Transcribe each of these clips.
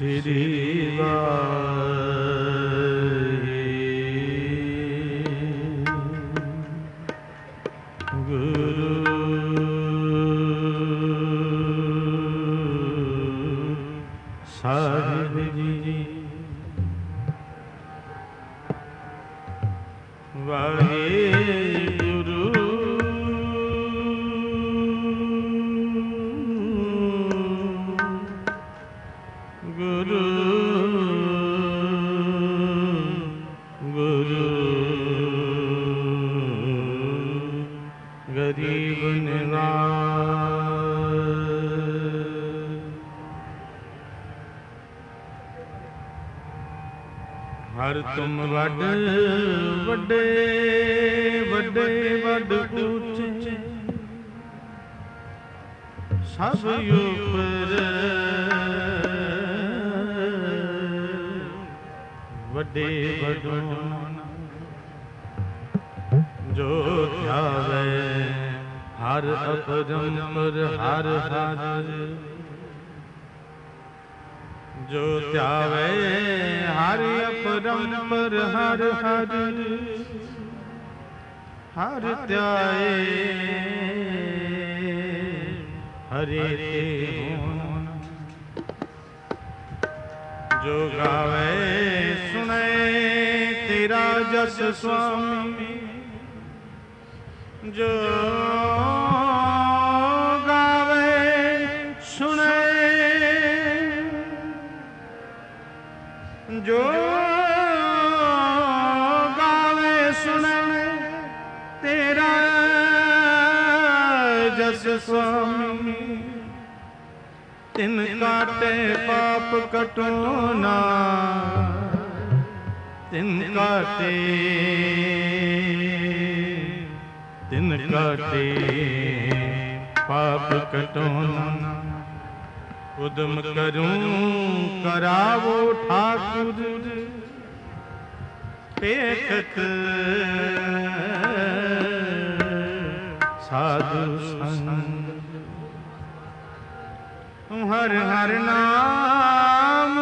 ਸ੍ਰੀ ਸਾਹਿਬ ਜੀ। ਵਾਹਿਗੁਰੂ ਗੁਰੂ ਗੁਰੂ ਗਰੀਬ ਨਿਵਾਜ। ਹਰ ਤੁਮ ਵੱਡ ਵੱਡੇ ਵੱਡੇ ਵੱਡ ਉੱਚੇ ਸਭ ਉਪਰ ਵੱਡੇ ਵਡੋਨ ਜੋ ਧਿਆਵੇ ਹਰ ਅਪਰੰਪਰ ਹਰ ਹਰ ਜੋ ਧਿਆਵੇ ਹਰ ਅਪਰੰਪਰ ਹਰ ਹਰ ਹਰ ਧਿਆਏ ਹਰੇ ਤੇ ਹੋਣ ਜੋ ਗਾਵੇ ਸੁਣੇ ਤੇਰਾ ਜਸ ਸੁਆਮੀ ਜੋ ਗਾਵੇ ਸੁਣੇ ਜੋ ਗਾਵੇ ਸੁਣੇ ਤੇਰਾ ਜਸ ਸੁਆਮੀ ਤਿਨ ਕਾਟੇ ਪਾਪ ਕਟੋਨਾ ਤਿਨ ਕਾਟੇ ਪਾਪ ਕਟੋਨਾ। ਉਦਮ ਕਰੂੰ ਕਰਾਵੋ ਠਾਕੁਰ ਪੇਖਤ ਸਾਧੂ ਸੰਗ। ਹਰ ਹਰ ਨਾਮ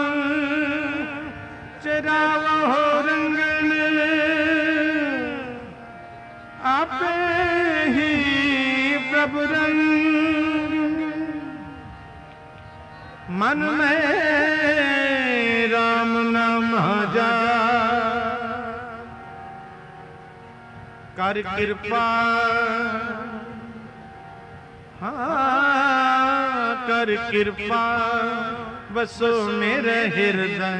ਚਰਾਵੋ ਰੰਗਨ ਆਪੇ ਹੀ ਪ੍ਰਭ ਰੰਗ। ਮਨ ਮੈਂ ਰਾਮ ਨਾਮ ਜਾ ਕਰ ਕਿਰਪਾ ਕਰ ਕਿਰਪਾ ਵਸੋ ਮੇਰੇ ਹਿਰਦੈ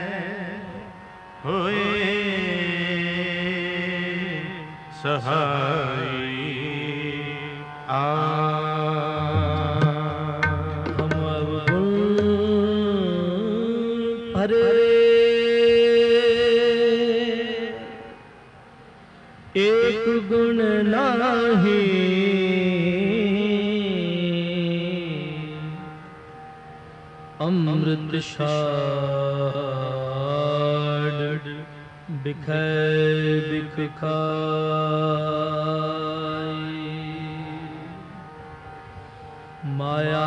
ਹੋਏ ਸਹਾਈ ਆ। ਹਰੇ ਏਕ ਗੁਣ ਨਾਹੀ ਅੰਮ੍ਰਿਤ ਛਾੜ ਬਿਖੈ ਬਿਖ ਖਾਈ। ਮਾਇਆ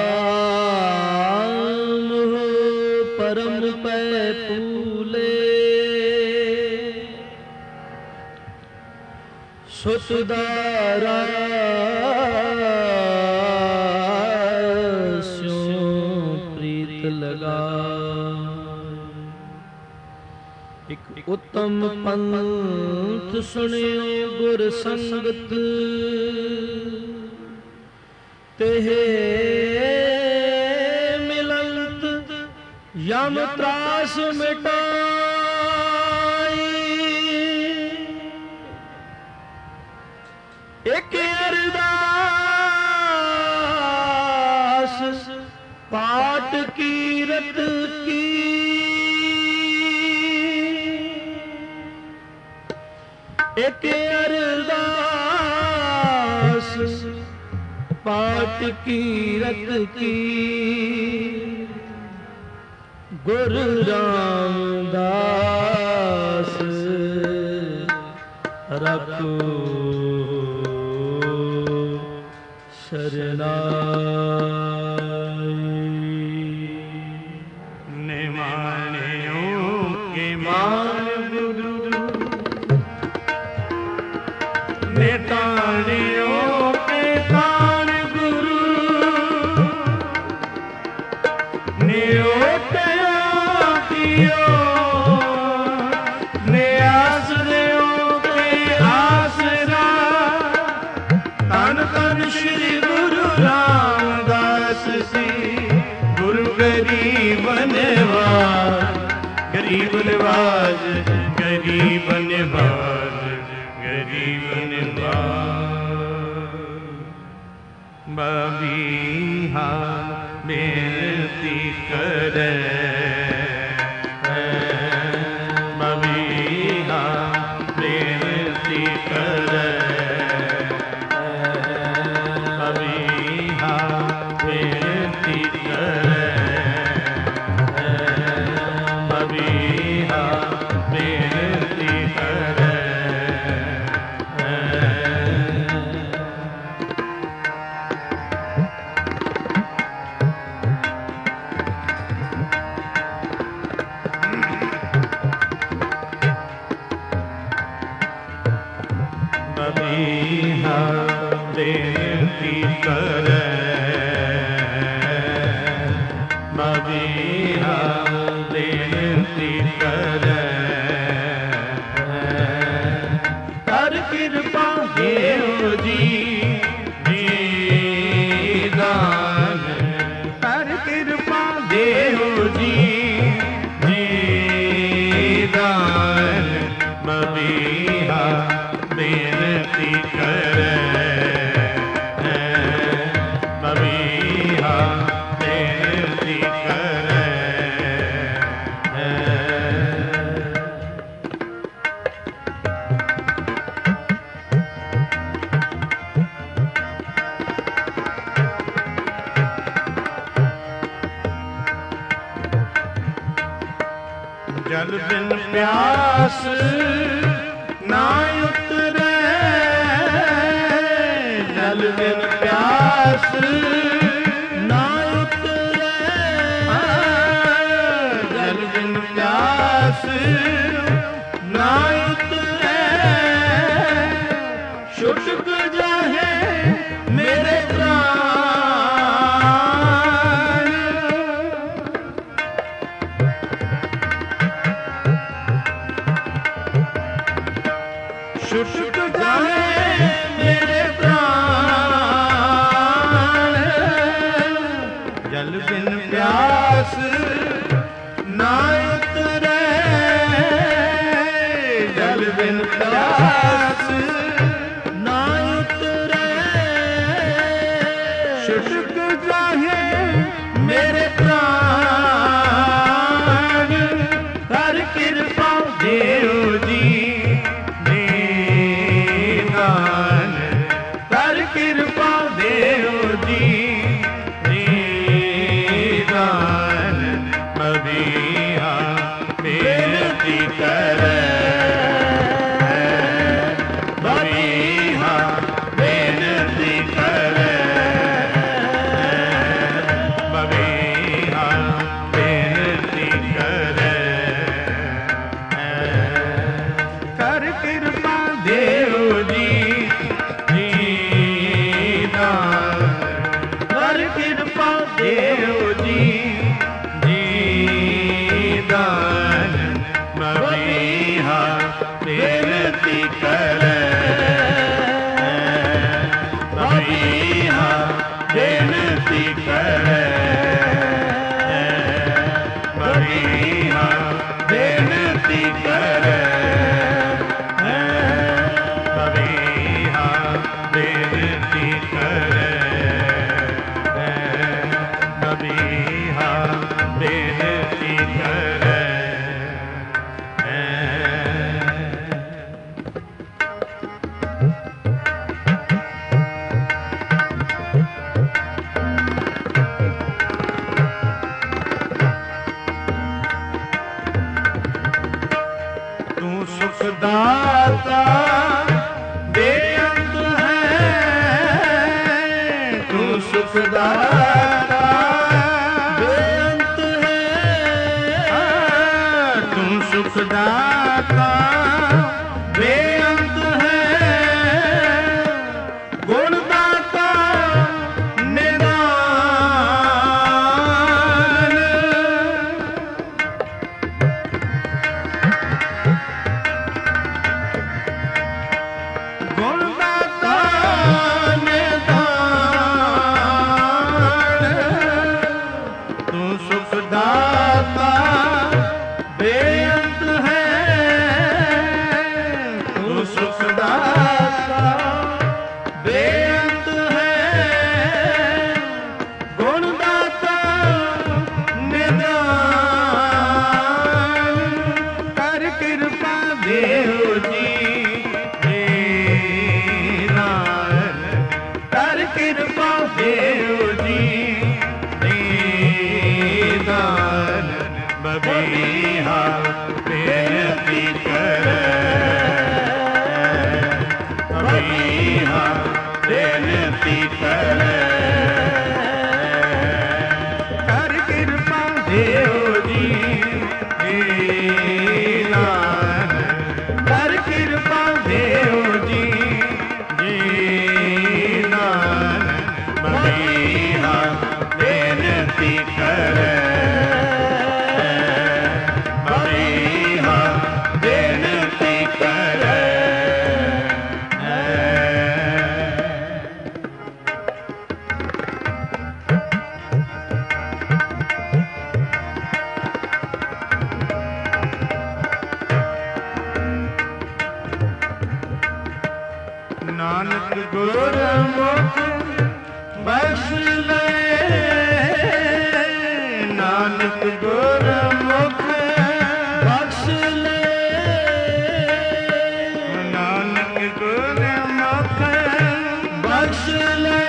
ਮੋਹ ਪਰਮ ਪੈ ਪੂਲੇ ਸੁਤ ਦਾਰਾ ਇਕ ਉਤਮ ਪੰਥ ਸੁਣਿਓ ਗੁਰ ਸੰਗਤ ਤੇਹ ਮਿਲੰਤ ਯਮ ਤਰਾਸ ਮਿਟਾਈ। ਇਕ ਅਰਦਾਸ ਪਾਠ ਕੀਰਤ ਕੀ ਇਕ ਅਰਦਾਸ ਪਾਠ ਕੀਰਤ ਕੀ। ਗੁਰ ਰਾਮਦਾਸ ਰਖੋ ਸ਼ਰਨਾਈ। रामदास सी गुरु गरीब निवाज गरीब निवाज गरीब निवाज गरीब निवाज बबीहा बेनती करे बबीहा बेनती करे बबीहा बेनती करे बबीहा बेनती करे बबीहा बेनती करे बबीहा बेनती करे कर कृपा देव जी दीदान कर कृपा देव जी दीदान बबीहा बेनती करे बबीहा बेनती करे जल बिन प्यास ना उतरे जल बिन प्यास ना उतरे जल बिन प्यास ना उतरे शुष्क जाहे मेरे प्राण शुष्क जाहे मेरे प्राण जल बिन प्यास ना उतरे जल बिन प्यास ना उतरे शुष्क जाहे मेरे प्राण कर कृपा देव जी कर कृपा देव जी दीदान बबीहा बेनती करे बबीहा बेनती करे बबीहा बेनती करे कर कृपा देव जी कर कृपा देव जी दीदान बबीहा बेनती करे बबीहा बेनती करे बबीहा बेनती करे बबीहा बेनती करे बबीहा बेनती करे तू सुखदाता बेअंत है तू सुखदाता बेअंत है तू सुखदाता बेअंत है गुणदाता निदान गुणदाता निदान बबीहा बेनती करे, बबीहा बेनती करे। नानक गुरमुख बख्श ले, नानक गुरमुख बख्श ले, नानक गुरमुख बख्श ले,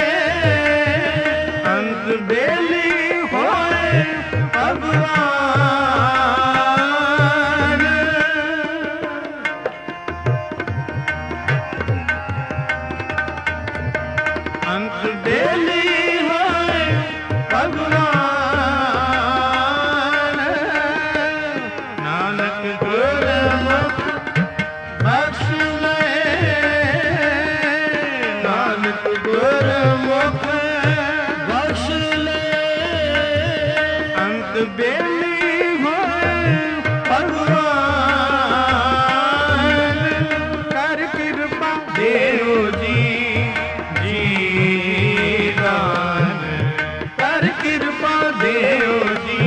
अंत बेली होए भगवान, अंत बेली होए भगवान। नानक गुरमुख बख्श ले, नानक गुरमुख बख्श ले, अंत बेली होए भगवान। कर कृपा देव जी दान, कर कृपा देव जी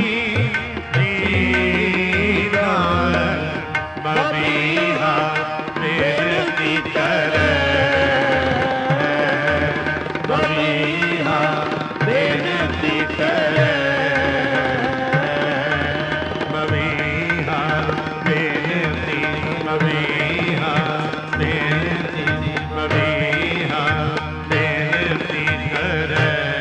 दान। बबीहा बेनती करे, बबीहा बेनती करे, बबीहा बेनती, बबीहा बेनती, बबीहा बेनती करे।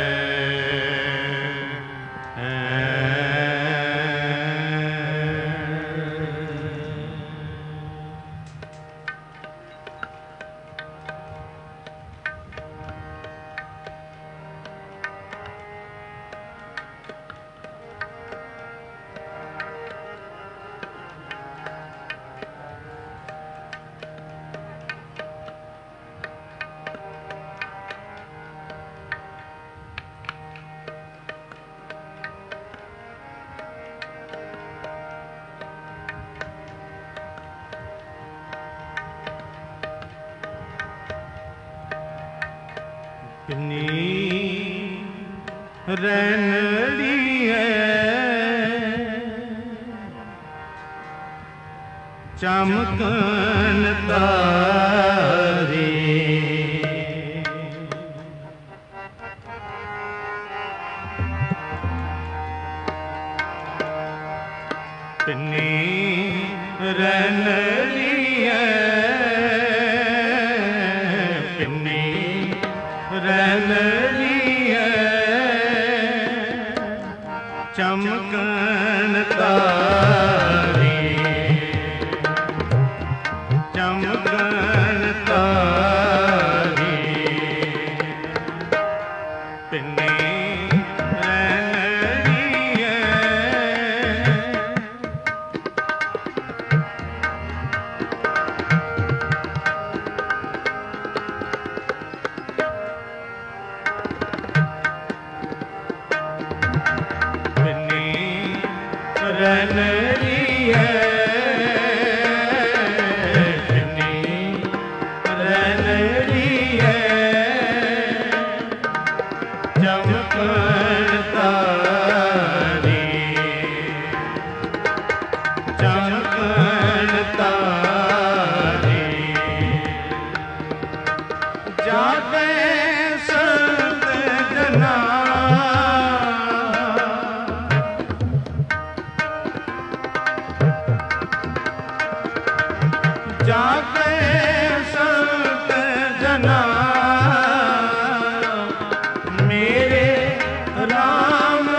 कितनी रैनड़ी है चमकन तारी, कितनी रैनड़ी है, कितनी रैनड़ी है चमकन तारी, चमकन तारी। कितनी रैनड़ी है, रैनड़ी है, कितनी रैनड़ी है चमकन तारी, चमकन तारी। जाते संत जना, जाके संत जना मेरे राम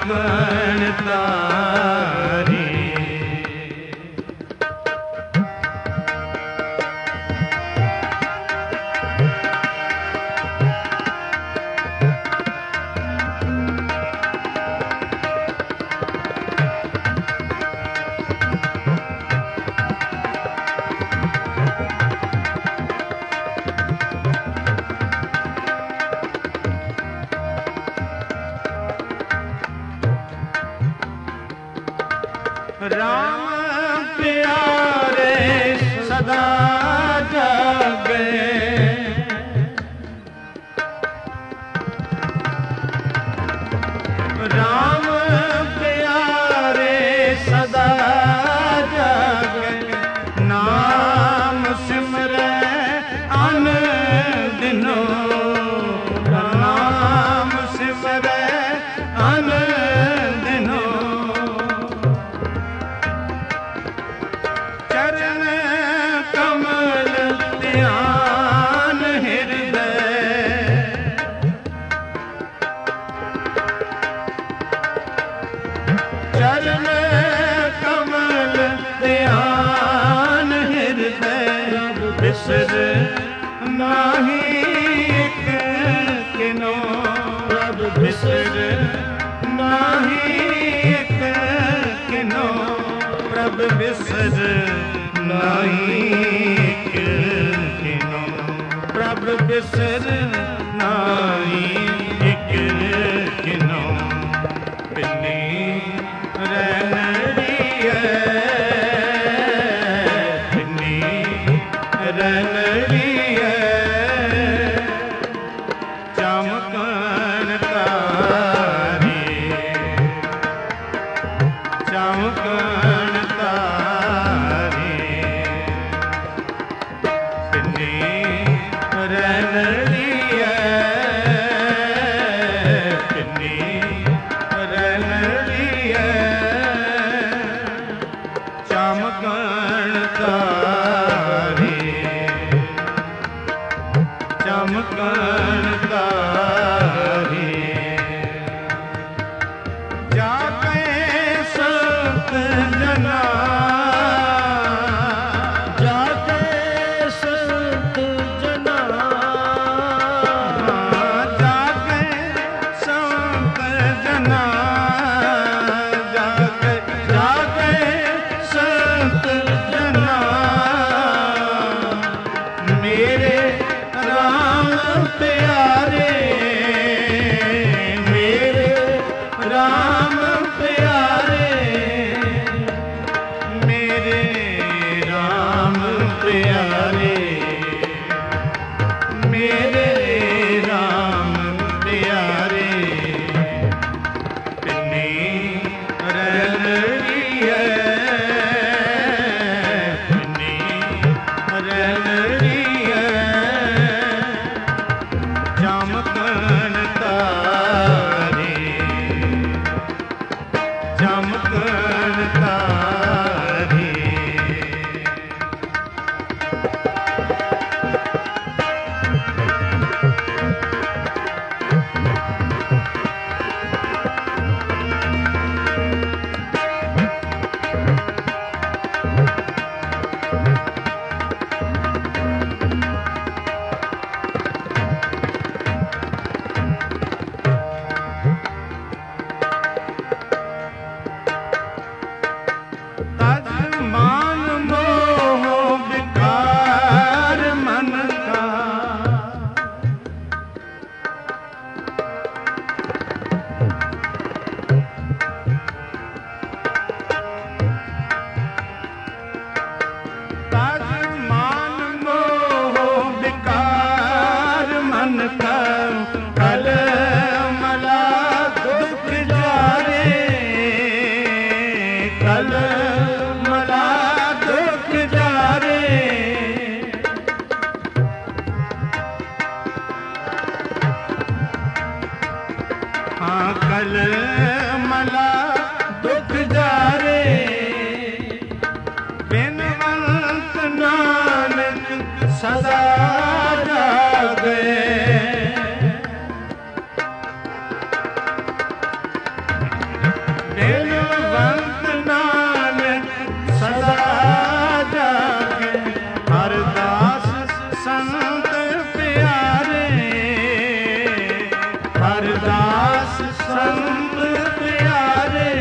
चमकन तारी राम प्यारे सदा जागे राम प्यारे सदा जागे नाम सिमरे अन दिनों नाम सिमरे अन चरण कमल ध्यान हृदय बिसर नाही एक किनो प्रभ बिसर नाही एक किनो प्रभ बिसर नाही एक किनो प्रभ बिसर नाही एक किनो पिन्नी रनड़िए पिन्नी रनड़िए चमकन तारी चमकन तारी पिन्नी रनड़िए पिन्नी रनड़िए चमकन तारी चमकन तारी जाके संत जना जाके संत जना जाके संत जना जाके जाके संत जना मेरे राम प्यारे मेरे राम प्यारे मेरे राम प्यारे मेरे राम प्यारे पिन्नी रनड़िए पिन्नी रनड़िए चमकन तारी चमकन तारी तज मान मोह विकार मन का तज मान मोह विकार मन का कल मला दुख जारे कल मला दुख जारे हाँ कल मला दुख जारे बिनवंत नानक सदा जागे ਬਿਨਵੰਤ ਨਾਨਕ ਸਦਾ ਜਾਗੇ, ਹਰ ਦਾਸ ਸੰਤ ਪਿਆਰੇ, ਹਰ ਦਾਸ ਸੰਤ ਪਿਆਰੇ,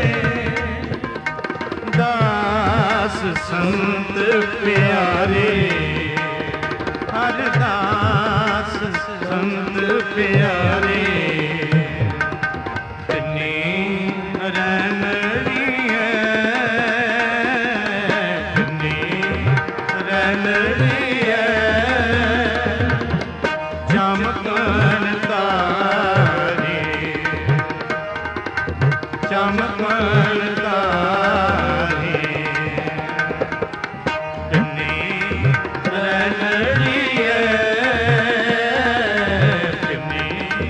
ਦਾਸ ਸੰਤ ਪਿਆਰੇ, ਹਰ ਦਾਸ ਸੰਤ ਪਿਆਰੇ। ਤਿੰਨੀ ਰੈਨੜੀਐ, ਤਿੰਨੀ ਰੈਨੜੀਐ, ਚਮਕਣ ਤਾਰੇ, ਚਮਕਣ ਤਾਰੇ, ਤਿੰਨੀ ਰੈਨੜੀਐ, ਤਿੰਨੀ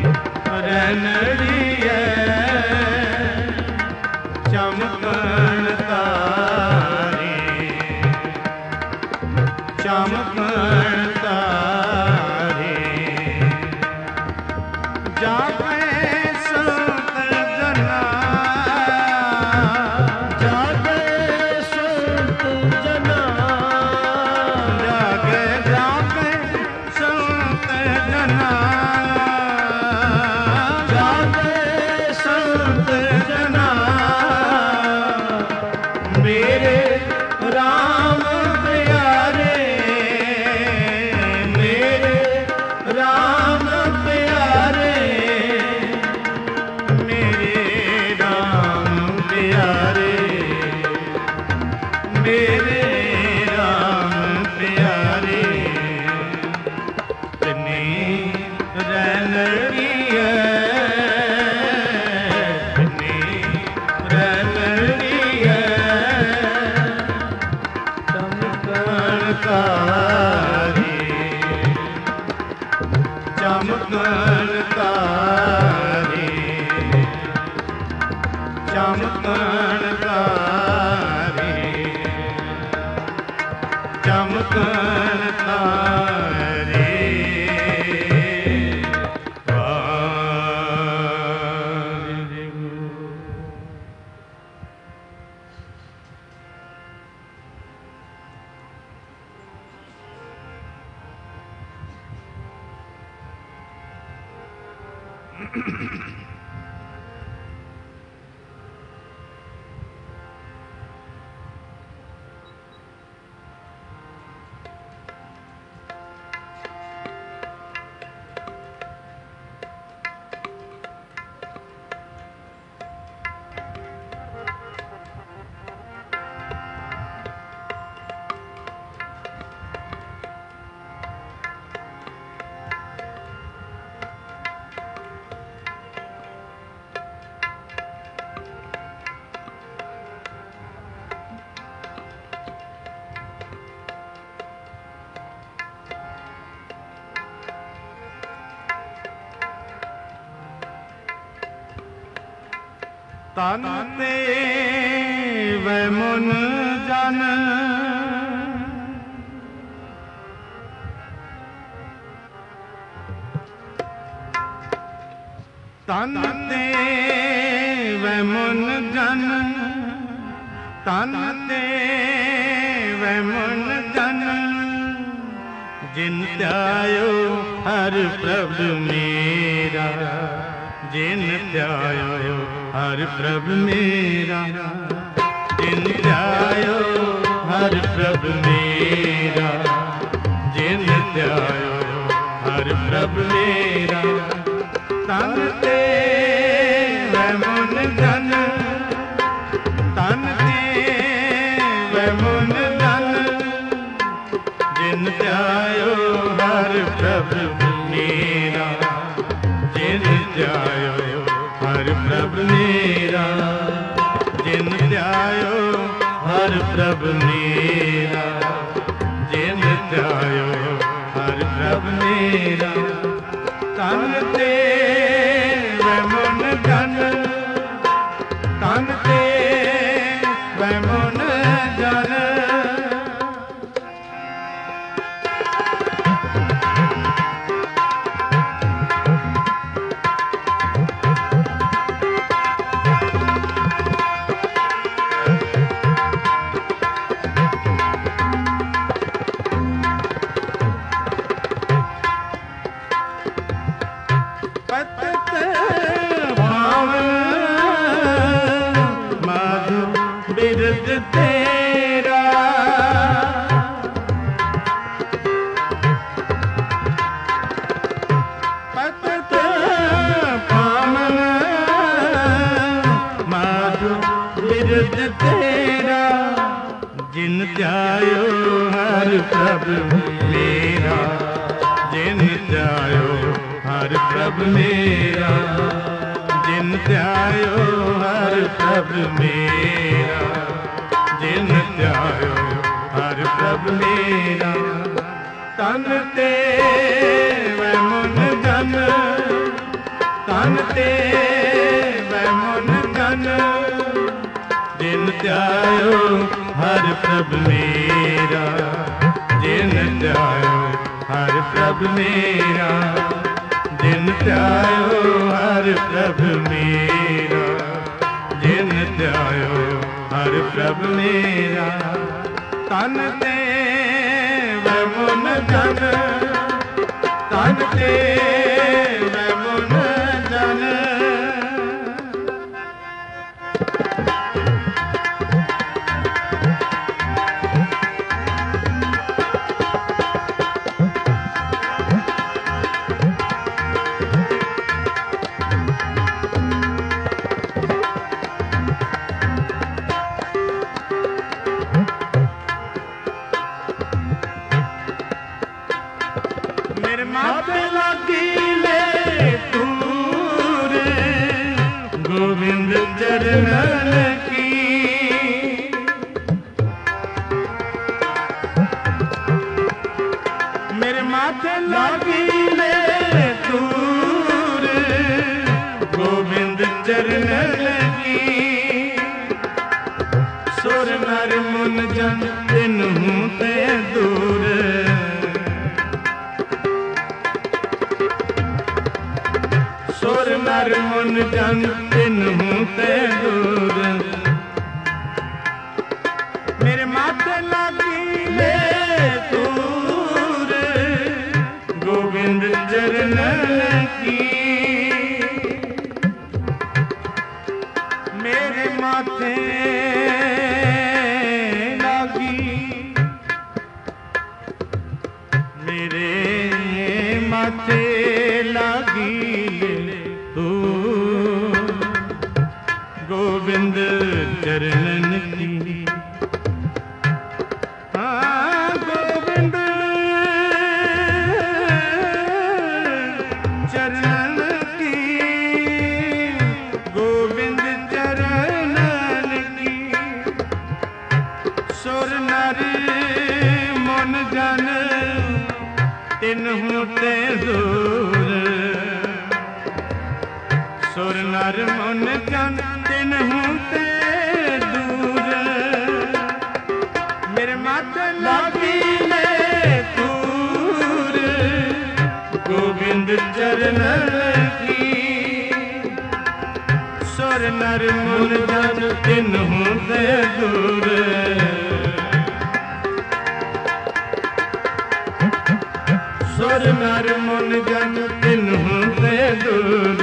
ਰੈਨੜੀਐ, ਚਮਕਣ ਤਾਰੇ, ਚਮਕਣ ਤਾਰੇ। ਜਾਪੇ ਸੰਤ ਜਨਾ, ਜਾਗੇ ਸੰਤ ਜਨਾ, ਜਾਗੇ ਜਾਗੇ ਸੰਤ ਜਨਾ, ਜਾਗੇ ਸੰਤ ਜਨਾ, ਮੇਰੇ ਰਾਮ ਪਿਆਰੇ, ਮੇਰੇ ਰਾਮ ਪਿਆਰੇ, ਮੇਰੇ ਰਾਮ ਪਿਆਰੇ, ਮੇਰੇ ਰਾਮ ਪਿਆਰੇ। ਤਿੰਨੀ ਰੈਨੜੀਐ, ਤਿੰਨੀ ਰੈਨੜੀਐ, ਚਮਕਣ ਤਾਰੇ, ਚਮਕਣ ਤਾਰੇ, ਚਮਕਣ ਤਾਰੇ, ਚਮਕਣ ਤਾਰੇ। ਵਾਹਿਗੁਰੂ। ਤਨ ਤੇ ਵੈ ਮਨ ਜਨ, ਤਨ ਤੇ ਵੈ ਮਨ ਜਨ, ਤਨ ਤੇ ਵੈ ਮਨ ਜਨ, ਜਿਨ ਧਿਆਇਓ ਹਰ ਪ੍ਰਭ ਮੇਰਾ, ਜਿਨ ਧਿਆਇਓ ਹਰ ਪ੍ਰਭ ਮੇਰਾ, ਜਿਨ ਧਿਆਇਓ ਹਰ ਪ੍ਰਭ ਮੇਰਾ, ਜਿਨ ਧਿਆਇਓ ਹਰ ਪ੍ਰਭ ਮੇਰਾ। ਤਨ ਤੇ ਵੈ ਮਨ ਜਨ, ਤਨ ਤੇ ਵੈ ਮਨ ਜਨ, ਜਿਨ ਧਿਆਇਓ ਹਰ ਪ੍ਰਭ ਮੇਰਾ, ਜਿਨ ਧਿਆਇਓ ਹਰ ਪ੍ਰਭ ਮੇਰਾ, ਜਿਨ ਧਿਆਇਓ ਹਰ ਪ੍ਰਭ ਮੇਰਾ, ਜਿਨ ਧਿਆਇਓ ਹਰ ਪ੍ਰਭ ਮੇਰਾ। ਤਨ ਤੇ ਵੈ ਮਨ ਜਨ, ਤਨ ਤੇ ਵੈ ਮਨ ਜਨ, तेरा पतत पामन माधु बिरद तेरा जिन ध्यायो हर प्रभु मेरा जिन ध्यायो हर प्रभु मेरा जिन ध्यायो हर प्रभु मेरा जिन ध्यायो हर प्रभु मेरा तन ते वै मन धन तन ते वै मन धन जिन ध्यायो हर प्रभु मेरा जिन ध्यायो हर प्रभु मेरा जिन ध्यायो हर प्रभु मेरा जिन ध्यायो हर प्रभु मेरा तन ते वै मन धन तन ते वै मन धन माथे लागी ले तूर गोविंद चरणन की मेरे माथे लागी ले तूर गोविंद चरणन की सुर नर मुन जन तिन्हू ते दूर सुर नर मुन जन तिन्हू ते दूर मेरे माथे लागी ले दूर गोविंद चरणन की मेरे माथे लागी मेरे माथे लागी तू गोविंद चरणन की हाँ गोविंद चरणन की गोविंद चरणन की सुर नर मन जन तिन्हू ते दूर सुर नर मन जन तिन्हू ते दूर मेरे माथे लागी ले दूर गोविंद चरणन की सुर नर मन जन तिन्हू ते दूर सुर नर मन जन तिन्हू ते दूर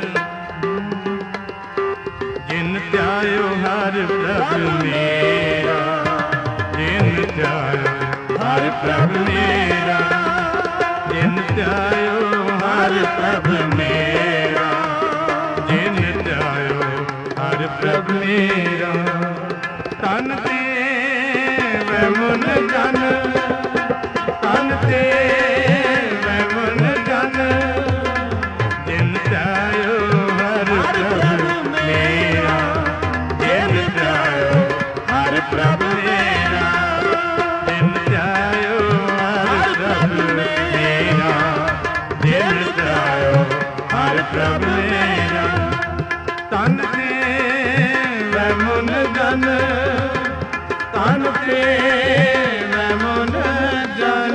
जिन ध्यायो हर प्रभु मेरा जिन ध्यायो हर प्रभु मेरा जिन ध्यायो हर प्रभु मेरा जिन ध्यायो हर प्रभु मेरा तन ते वै मन जन तन ते वै मन जन जिन ध्यायो हर प्रभु मेरा जिन ध्यायो हर प्रभु मेरा जिन ध्यायो हर प्रभु मेरा जिन ध्यायो हर प्रभु मेरा तन ते वै मन जन तन ते वै मन जन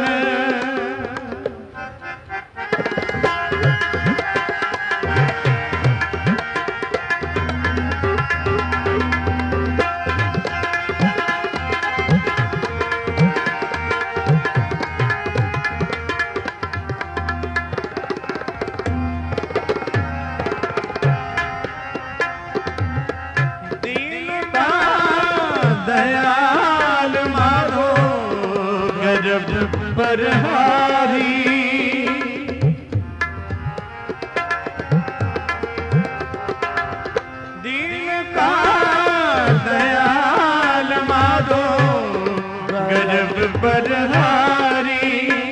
दया बरहारी दीन का दयाल माधो गजब बरहारी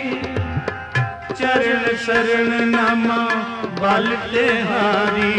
चरण शरण नामा बल तिहारी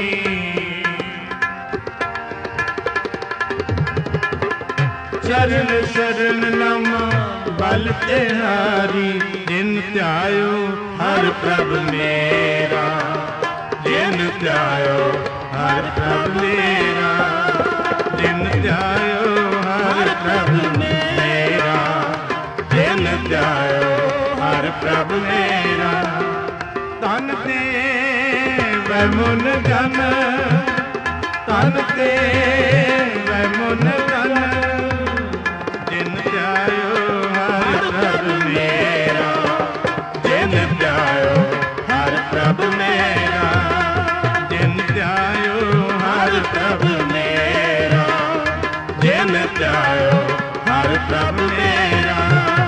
चरण शरण नामा बल तिहारी जिन त्यायो हर प्रभ मेरा जिन त्यायो हर प्रभ मेरा जिन त्यायो हर प्रभ मेरा जिन त्यायो हर प्रभ मेरा तन ते वै मुन जन तन ते वै मुन जन जिन त्यायो हर प्रभ मेरा जिन त्यायो हर प्रभ मेरा जिन त्यायो हर प्रभ मेरा जिन त्यायो हर प्रभ मेरा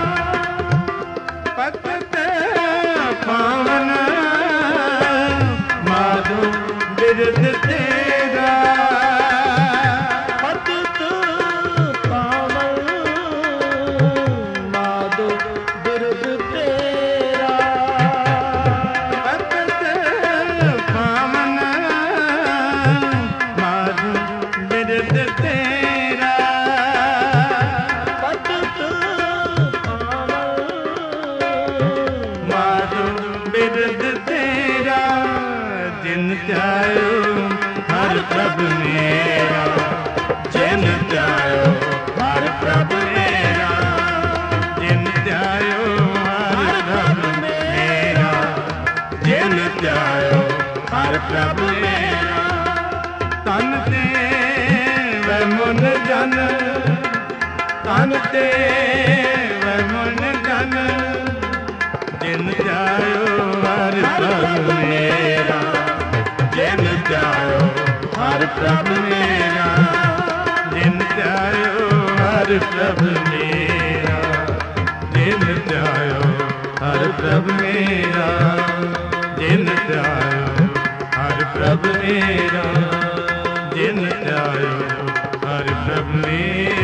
पतत पावन माधो बिरद तेरा पतित पावन माधो बिरद तेरा पतत पावन माधो बिरद तेरा पतित पावन माधो बिरद तेरा जिन त्यायो हर प्रभ मेरा जिन त्यायो हर प्रभ मेरा जिन त्यायो हर प्रभ मेरा जिन त्यायो हर प्रभ मेरा तन ते वै मुन जन तन ते वै मुन जन जिन त्यायो हर प्रभ मेरा जिन त्यायो हर प्रभ मेरा जिन त्यायो हर प्रभ मेरा जिन त्यायो हर प्रभ मेरा जिन त्यायो हर प्रभ मेरा जिन त्यायो हर प्रभ मेरा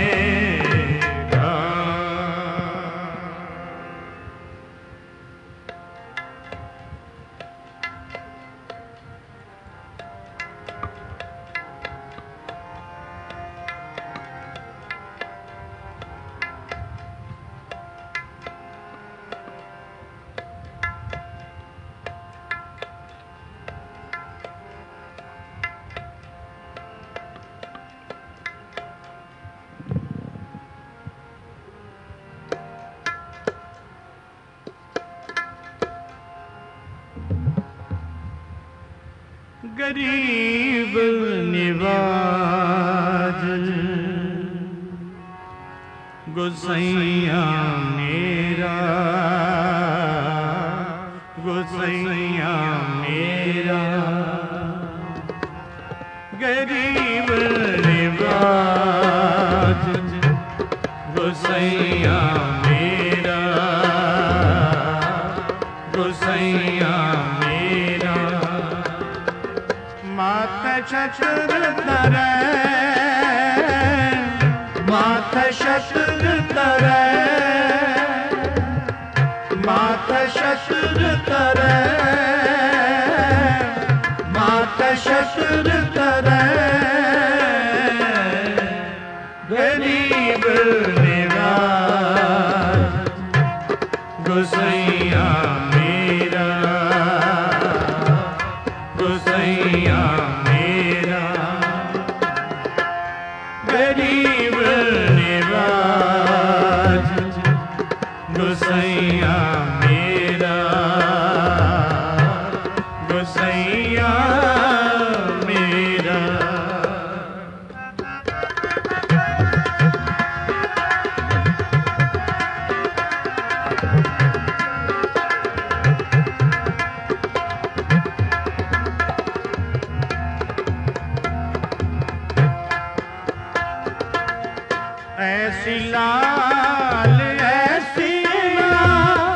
गरीब निवाज गोसैया मेरा गोसैया मेरा गरीब निवाज गोसैया मेरा गोसैया मेरा माथा शस्त्र तरै माथा शस्त्र तरै माथा शस्त्र तरै माथा शस्त्र तरै गरीब निवाज गोसैया मेरा गोसैया मेरा गरीब निवाज गोसैया मेरा गोसैया मेरा ऐसी लाल ऐसी लाल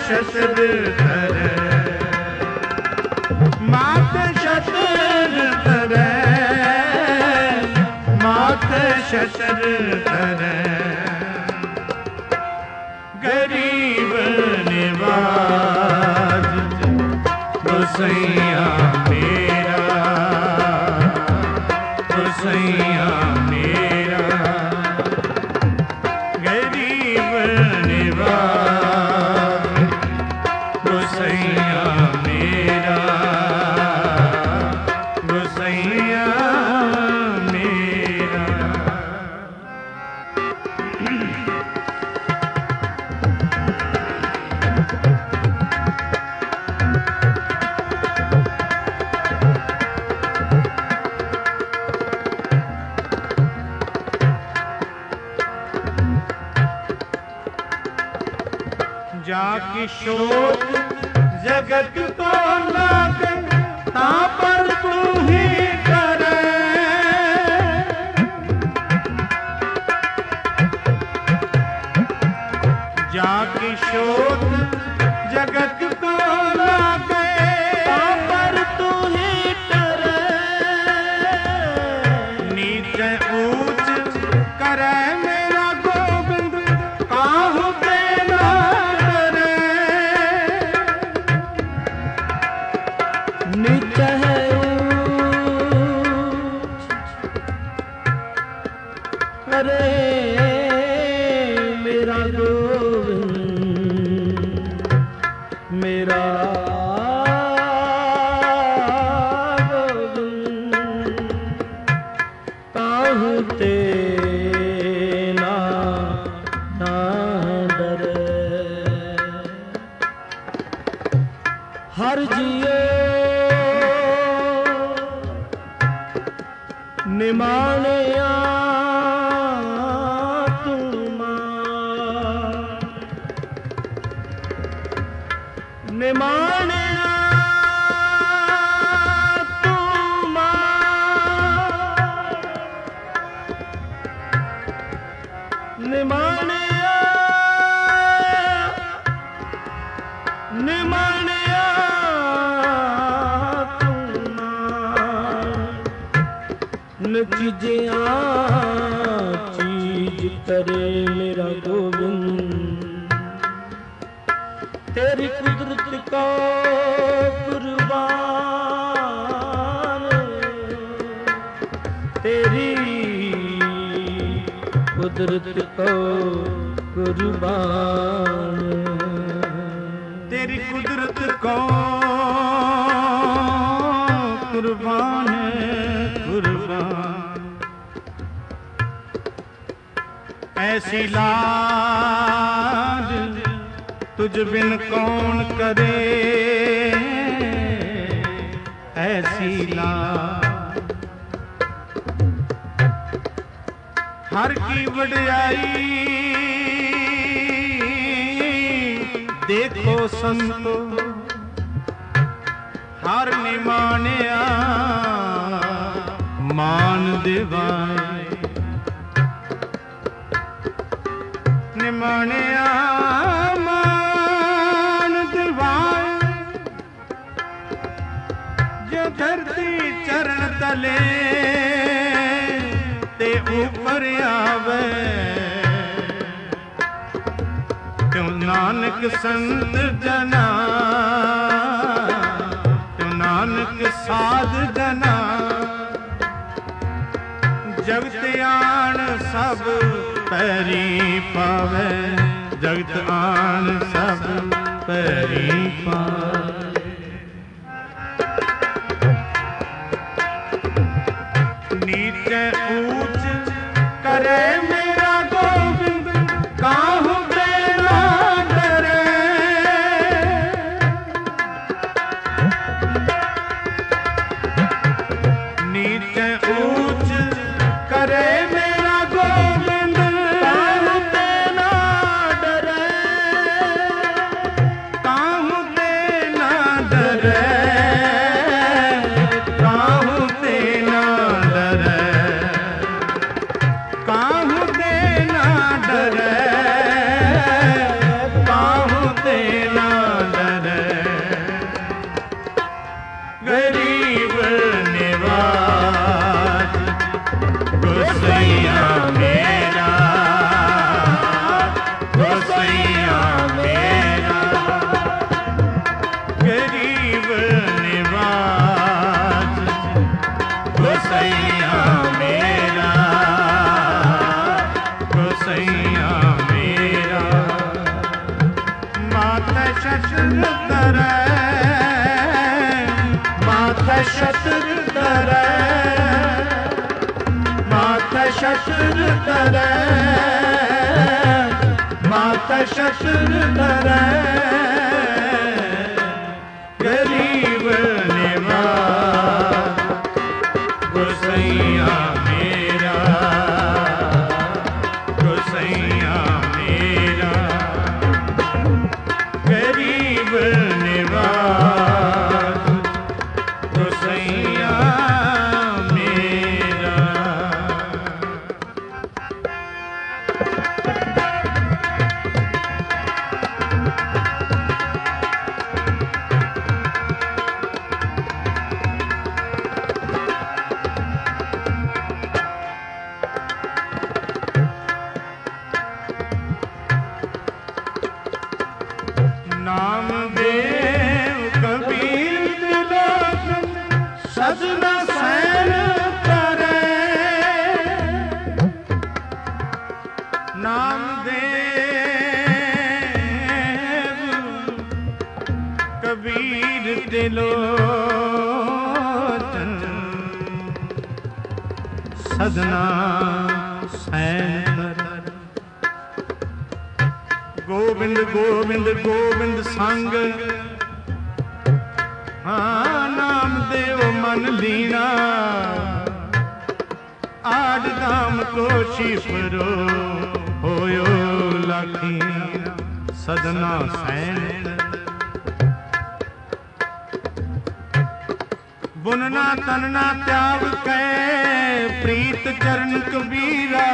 शस्त्र धरे, मात शस्त्र धरे, मात शस्त्र धरे, गरीब निवाज गोसैया मेरा, गोसैया मेरा, गरीब निवाज गोसैया मेरा, गोसैया मेरा। जाकी शोक जगत को लागे, ता पर तू ही करे, जाकी शोक जगत को लागे, ता पर तू ही करे, नीचे ऊंच करे मेरा गोविंद, काहू देना नित है अरे मेरा गोविंद, मेरा गोविंद, काहू तेना ना डरे, हर जियो निमाणिया तुमा, निमाणिया तुमा, निमाणिया, निमाणिया न चीजिया चीज करे मेरा गोविंद, तेरी कुदरत को कुर्बान, तेरी कुदरत को कुर्बान, तेरी कुदरत को कुर्बान, कुर्बान। ऐसी लाज तुझ बिन कौन करे, ऐसी लाज हर की वड्याई देखो संतो, हर निमाणिया मान दिवाए, निमाणिया मान दिवाए, जो धरती चरण तले ते ऊपर आवे, क्यों नानक संत जना, क्यों नानक साध जना, जगत आन सब पैरी पावे, जगत आन सब पैरी पावे। नीचे ऊंच करे मेरा गोविंद, काहू देना डरे, नीचे ऊंच करे मेरा गोविंद, काहू देना डरे, काहू देना गोसैया मेरा, गोसैया मेरा, गरीब निवाज गोसैया मेरा, गोसैया मेरा, माता शस्त्र धरै, माता शस्त्र धरै, माता शस्त्र धरै, माता शस्त्र धरै, गरीब निवाज गोसैया मेरा, गोसैया मेरा, गरीब निवाज गोसैया मेरा। नामदेव कबीर त्रिलोचन सजना सैन करे, नामदेव कबीर त्रिलोचन सजना सैन करे, गोविंद गोविंद गोविंद संग, हाँ नामदेव मन लीना, आठ धाम को शिफरो होयो लाखीना, सदना सैन बुनना तनना त्याग कै, प्रीत चरण कबीरा,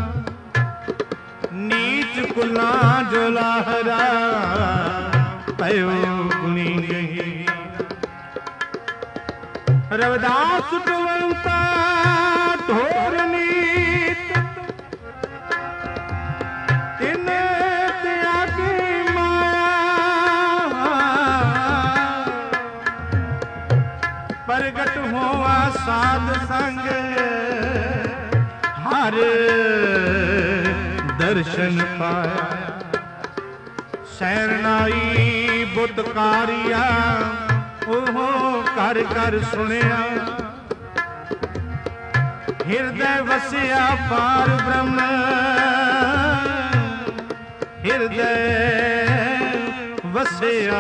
नीच कुला जोलाहरा, पयो गुणी गही, रविदास टुवंता ढोर नीत, तिन त्यागी माया, प्रगट होवा साध संग, हर दर्शन पाया, शरणाई बुतकारिया, ओहो कर कर सुनिया, हृदय वसिया पार ब्रह्म, हृदय वसिया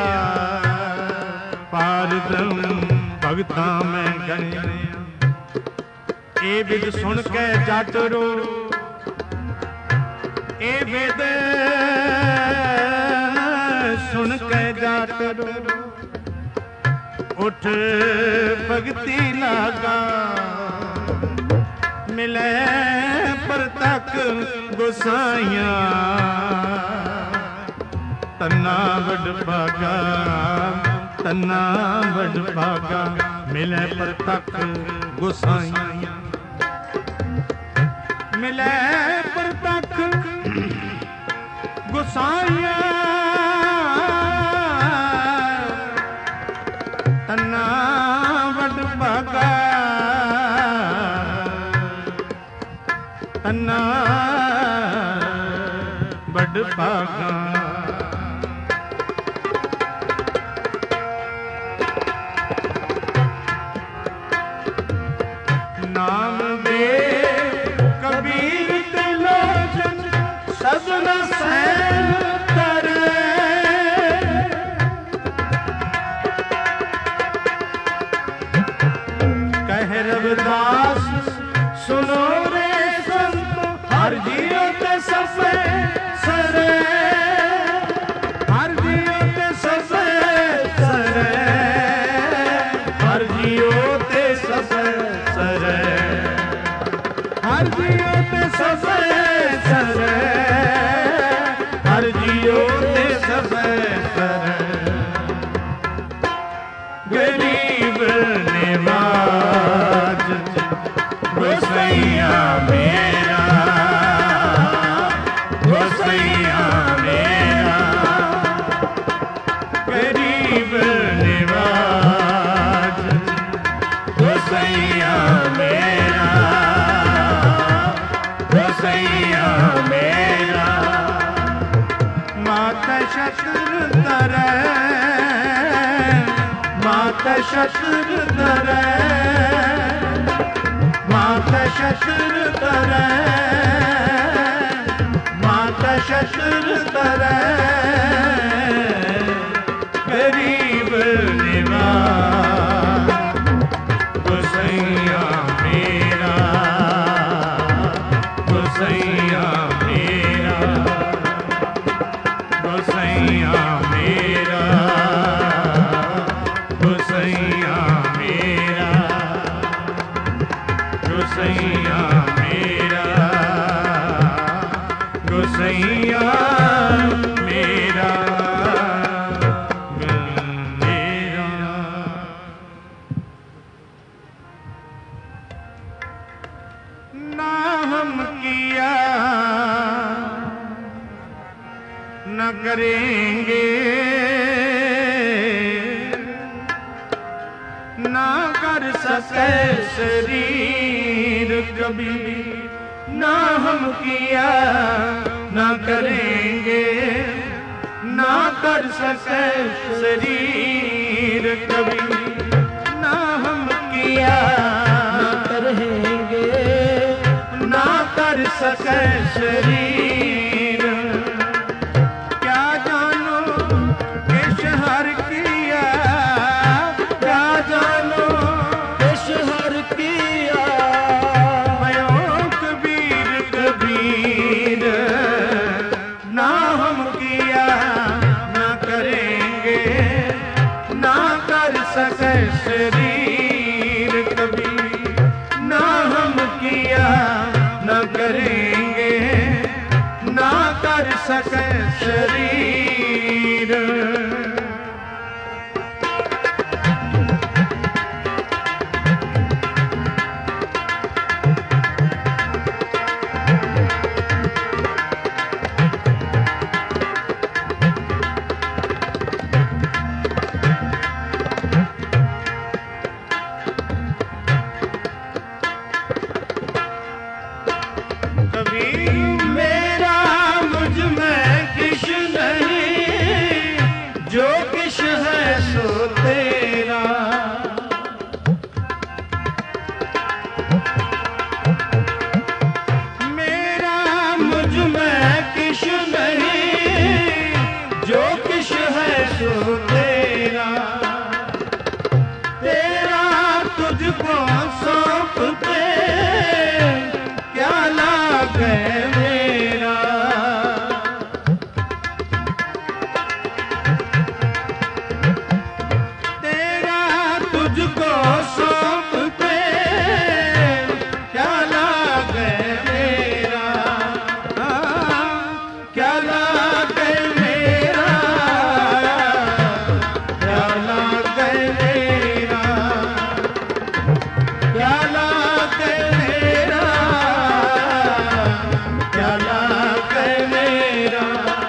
पार ब्रह्म, भगता में गणे, ए विद सुन के जट रो, ए वेद सुन के जाट रो, उठ भगती लागा, मिले परतक गोसाइया, तन्ना बड़ भागा, तन्ना बड़ भागा, मिले परतक गोसाइया, मिले परतक गोसाइया, तन्ना बड़ भागा, तन्ना बड़ भागा। नामदेव कबीर त्रिलोचन सजना सैन करे, कह रविदास सुनो रे संत, हर जियो ते सफे सरे, हर जियो ते सफे सरे, हर जियो ते सफे सरे, हर जियो ते सफे सरे, हर जियो ते सफे सरे, गरीब निवाज गोसैया में गोसैया मेरा माता शस्त्र धरे माता शस्त्र धरे माता शस्त्र धरे माता शस्त्र धरे गरीब निवाज गोसैया मेरा गोसैया मेरा गोसैया मेरा गोसैया मेरा गोसैया मेरा गोसैया मेरा ना हम किया न करेंगे ना कर सके शरीर कभी ना हम किया ना करेंगे ना कर सके शरीर कभी ना हम किया ना करेंगे ना कर सके शरीर क्या जानो किस हर किया क्या जानो किस हर किया भयो कबीर कबीर ना हम किया ना करेंगे ना कर सके शरीर कभी ना हम किया न करेंगे ना कर सके शरीर मेरा मुझ में किश नहीं जो किश है सो तेरा मेरा मुझ में किश नहीं जो किश है सो तेरा तेरा तुझको सौंपते क्या लागे मेरा तेरा तुझको सौंपते क्या लागे मेरा क्या लागे मेरा क्या लागे मेरा क्या लागे मेरा क्या लागे मेरा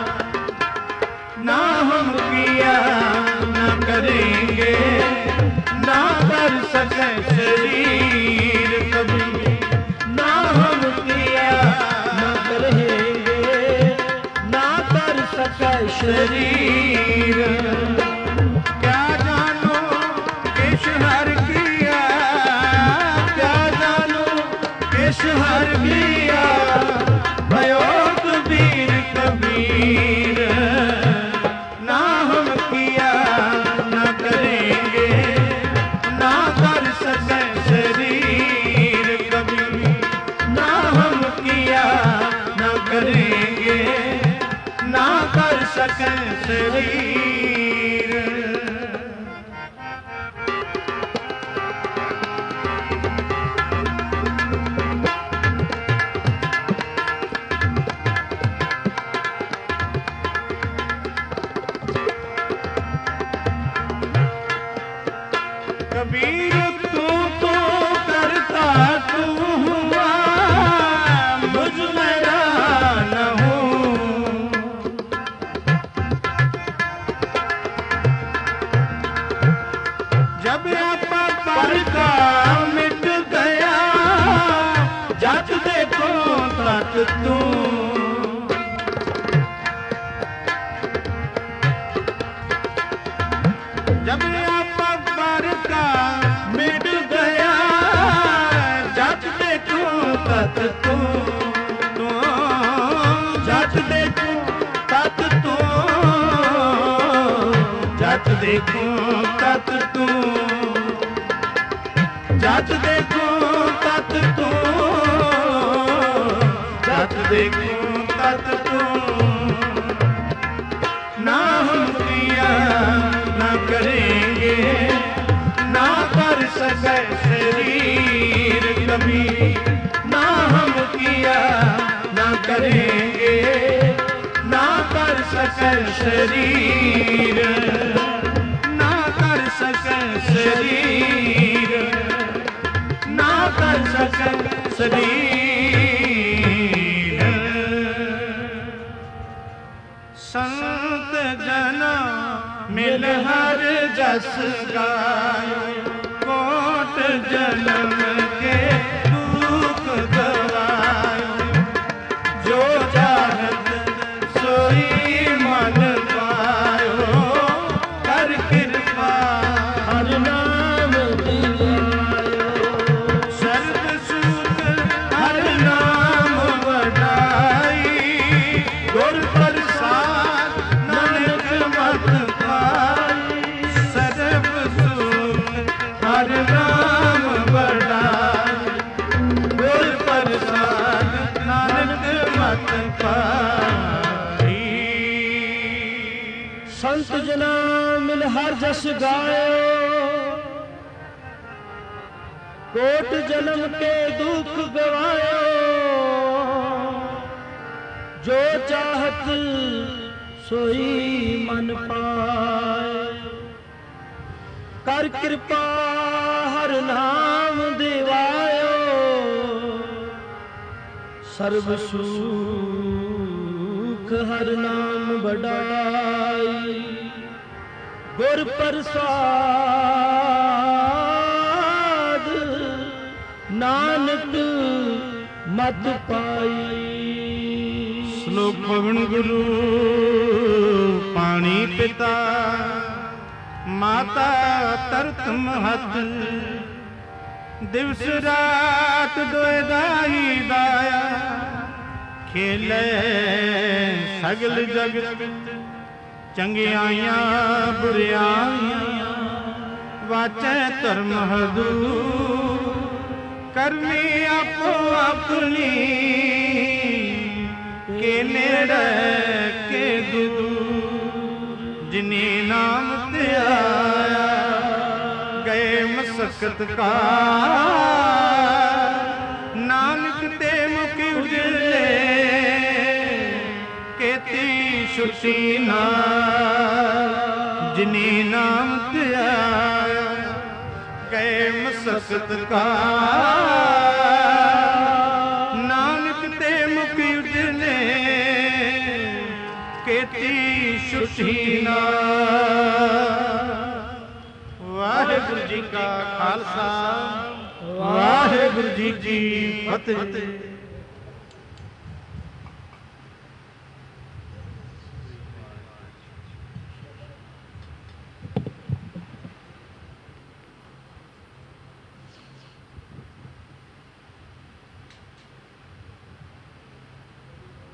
ना हम किया ना करेंगे ना कर सके शरीर कभी ना हम किया ना करेंगे ना कर सके शरीर क्या जानो किस हर किया क्या जानो किस हर किया भयो कबीर कबीर ना हम किया ना करेंगे ना कर सके शरीर कभी ना हम किया ना करेंगे ना कर सके शरीर तत तू। जब आपा पर का मिट गया जत देखूं तत तू। जत देखूं तत तू। जत देखूं तत तू। जत देखूं तत तू। जत देखूं तत तू। ना हम किया ना करेंगे ना कर सके शरीर कभी। ना हम किया ना करेंगे ना कर सके शरीर। ना कर सके शरीर। ना कर सके शरीर। संत जना मिल हर जस गायो। कोट जन्म के दुख गवायो। जो चाहत सोई मन पायो। कर कृपा हर नाम दिलायो। सर्व सुख हर नाम वडाई। गुर प्रसाद नानक मत पाई। सर्व सुख हर नाम वडाई। गुर प्रसाद नानक मत पाई। संत जना मिल हर जस गायो। कोट जन्म के दुख गवायो। जो चाहत सोई मन पाए। कर कृपा हर नाम दिवायो। सर्व सुख हर नाम बढ़ाई। गुर प्रसाद नानक मत पाई। श्लोक पवन गुरु पानी पिता माता तरत महत। दिवस रात दोए दाई दाया। खेले सगल जगत चंगियाइयां बुरियाइयां। वाचे धर्म हदूर करनी आपो अपनी। के नेड़े के दूर जिनी नाम ते आया। गए मसकत का नानक ते मुख उजले। केती छुट्टी ना जिनी नाम ते आया। गए मसकत का नानक ते मुख उजले। केती छुट्टी ना। वाहिगुरु जी का खालसा वाहिगुरु जी की फतेह।